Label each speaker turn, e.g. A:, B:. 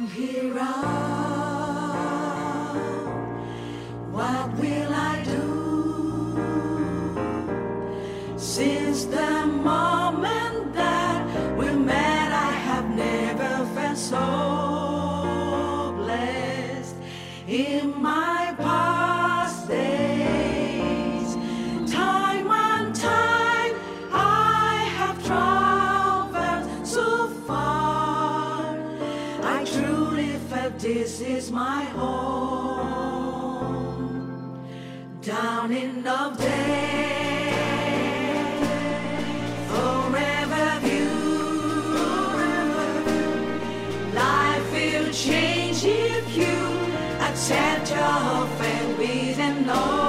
A: here out. What will I do? Since the moment that we met, I have never felt so blessed. In my past days, time and time, I have traveled so far. I truly felt this is my home. Down in the day, forever view. Life will change if you accept your fate with an